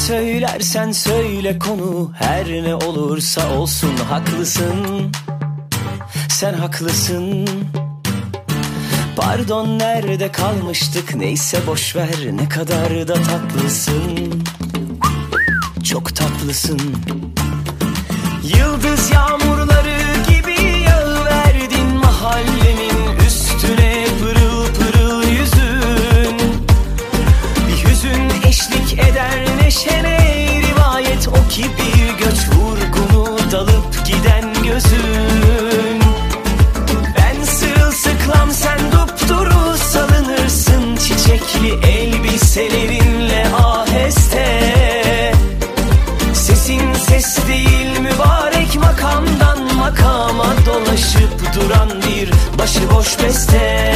söylersen söyle, konu her ne olursa olsun haklısın. Sen haklısın. Pardon, nerede kalmıştık, neyse boşver, ne kadar da tatlısın. Çok tatlısın. Yıldız yağmurları gibi yağıverdin mahallemin üstüne, pırıl pırıl yüzün. Bir hüzün eşlik eder neşene, rivayet o ki bir göç vurgunu dalıp giden gözün. Ben sırılsıklam, sen dupduru salınırsın çiçekli elbiselerinle aheste. Sesin ses değil, mübarek makamdan makama dolaşıp duran bir başıboş beste.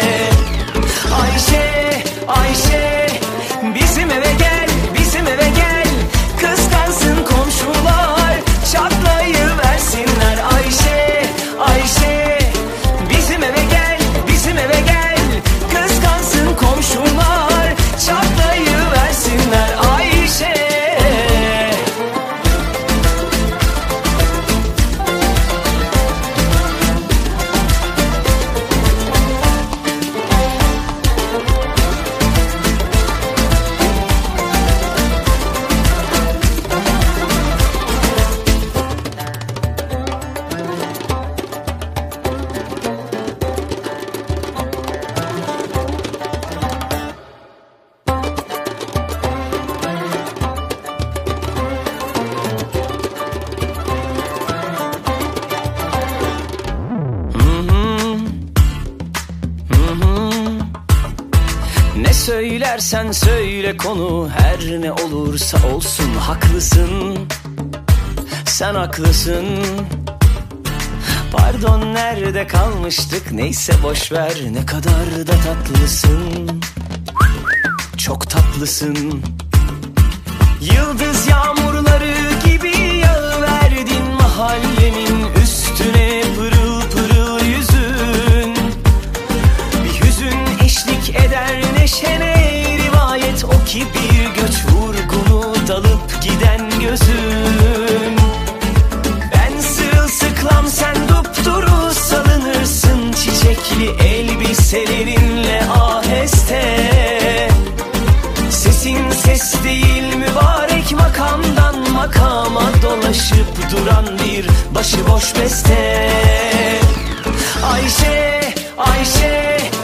Ayşe, Ayşe, bizim eve gel, bizim eve gel. Kıskansın komşular, çatlayıversinler. Ayşe, Ayşe, bizim eve gel, bizim eve gel. Kıskansın komşular, çatlayıversinler. Ayşe. Ne söylersen söyle, konu her ne olursa olsun haklısın. Sen haklısın. Pardon, nerede kalmıştık, neyse boşver, ne kadar da tatlısın. Çok tatlısın. Yıldız yağmurları gibi yağıverdin mahallemin üstüne, pırıl pırıl yüzün. Bir hüzün eşlik eder neşene, rivayet o ki bir göç vurgunu dalıp giden gözün. Ben sırılsıklam, sen dupduru salınırsın çiçekli elbiselerinle aheste. Sesin ses değil, mübarek makamdan makama dolaşıp duran bir başıboş beste. Ayşe, Ayşe,